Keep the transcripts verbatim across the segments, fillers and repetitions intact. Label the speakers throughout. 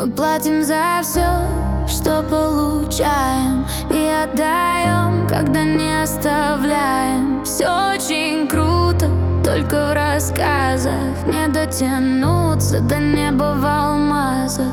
Speaker 1: Мы платим за все, что получаем, и отдаем, когда не оставляем. Все очень круто, только в рассказах не дотянуться до неба в алмазах.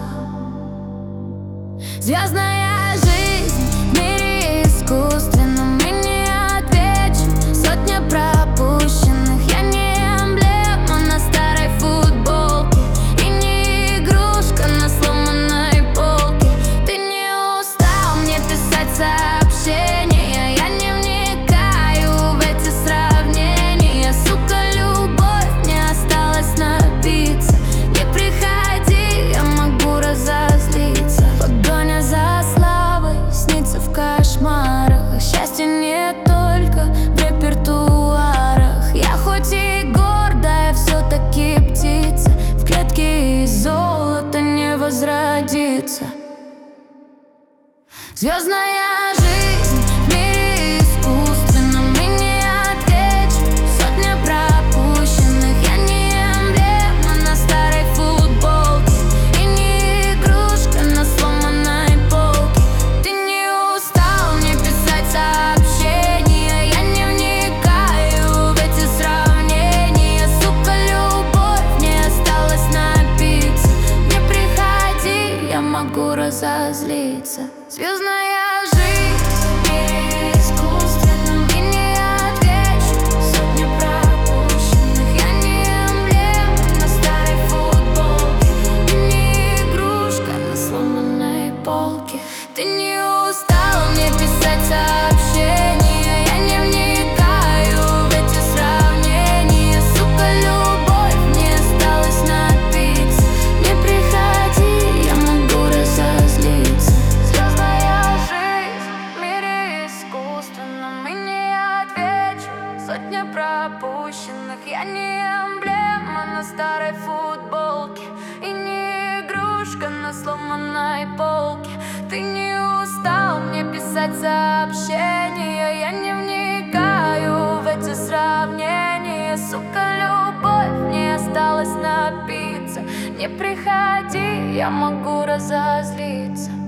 Speaker 1: Звездная жизнь в мире искусственном, и не отвечу. Сотня пропущенных. Я не эмблема на старой футболке, и не игрушка на сломанной полке. Ты не устал мне писать сообщения? Я не вникаю в эти сравнения. Сука, любовь, мне осталось напиться. Не приходи, я могу разозлиться. Погоня за славой снится в кошмарах. Счастье не только в репертуарах. Я хоть и гордая, все-таки птица. В клетке из золота не возродится. Звездная жизнь в мире искусственном, и не отвечу. Сотня пропущенных. Я не эмблема на старой футболке, и не игрушка на сломанной полке. Ты не устал мне писать сообщения? Я не вникаю в эти сравнения. Сука, любовь, мне осталось напиться. Не приходи, я могу разозлиться. Звездная жизнь в мире искусственном, и не отвечу. Сотня пропущенных. Я не эмблема на старой футболке, и не игрушка на сломанной полке. Ты не устал мне писать сообщения? Я не вникаю в эти сравнения. Сука, любовь, мне осталось напиться. Не приходи, я могу разозлиться. Звездная жизнь в мире искусственном, и не отвечу. Сотня пропущенных. Я не эмблема на старой футболке, и не игрушка на сломанной полке. Ты не устал мне писать сообщения? Я не вникаю в эти сравнения. Сука, любовь, мне осталось напиться. Не приходи, я могу разозлиться.